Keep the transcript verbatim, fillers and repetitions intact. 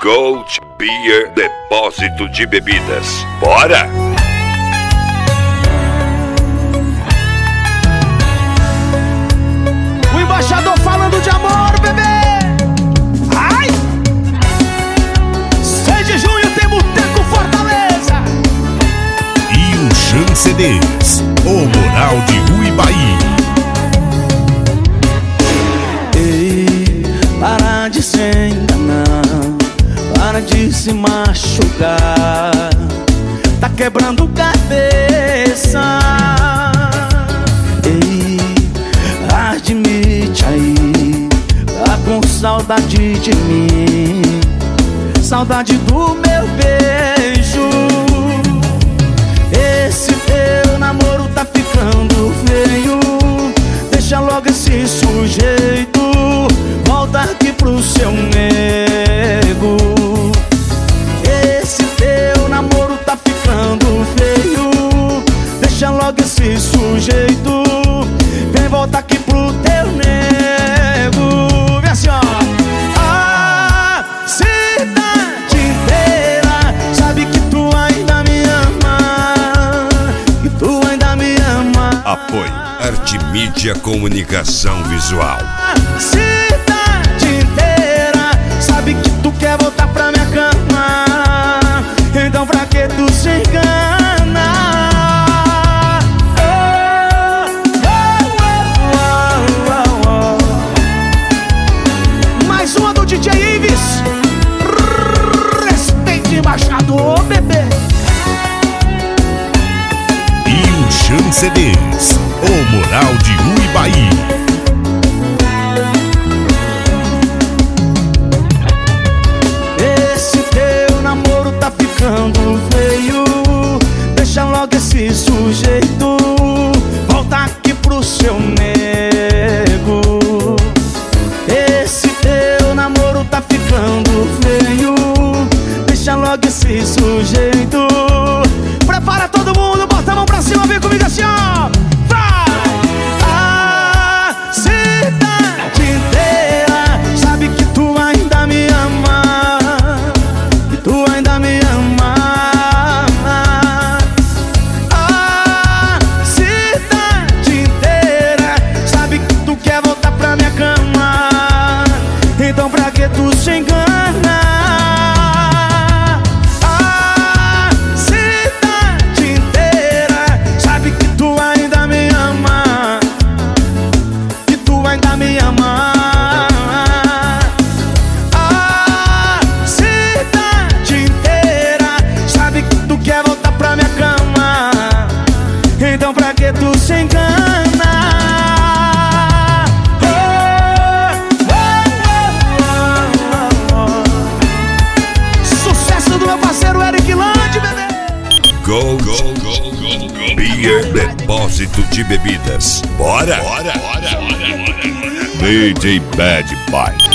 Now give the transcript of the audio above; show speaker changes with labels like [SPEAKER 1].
[SPEAKER 1] Gold Beer Depósito de Bebidas. Bora!
[SPEAKER 2] O embaixador falando de amor, bebê! Ai! seis de junho tem Boteco Fortaleza!
[SPEAKER 3] E o Chan C Ds, o Moral de Uibaí.
[SPEAKER 2] Ei, para de se enganar, para de se machucar, tá quebrando cabeça. Ei, admite aí, tá com saudade de mim, saudade do meu beijo. Esse teu namoro tá ficando feio, deixa logo esse sujeito, volta aqui pro seu nego. Esse teu namoro tá ficando feio, deixa logo esse sujeito, vem volta aqui pro teu nego. Vem assim, ó. A cidade inteira sabe que tu ainda me ama, que tu ainda me ama.
[SPEAKER 1] Apoio Arte Mídia Comunicação Visual.
[SPEAKER 2] A cidade inteira sabe que tu quer voltar pra minha cama, então pra que tu se engana? Mais uma do D J Ives. Respeite embaixador, bebê.
[SPEAKER 3] E o Chan C Ds, o Moral de Uibaí.
[SPEAKER 2] Esse teu namoro tá ficando feio, deixa logo esse sujeito, volta aqui pro seu nego. Esse teu namoro tá ficando feio, deixa logo esse sujeito. Prepara todo mundo, bota a mão pra cima, vem comigo assim, ó. Vai! A cidade inteira sabe que tu ainda me ama, que tu ainda me ama. A cidade inteira sabe que tu quer voltar pra minha cama, então pra que tu se engana? A cidade inteira sabe que tu ainda me ama, que tu ainda me ama. A cidade inteira sabe que tu quer voltar pra minha cama, então pra que tu se engana? Sucesso do meu parceiro Eric Land, bebê.
[SPEAKER 1] Gold Beer Depósito de Bebidas. Bora! Bora! D J Bad Boy.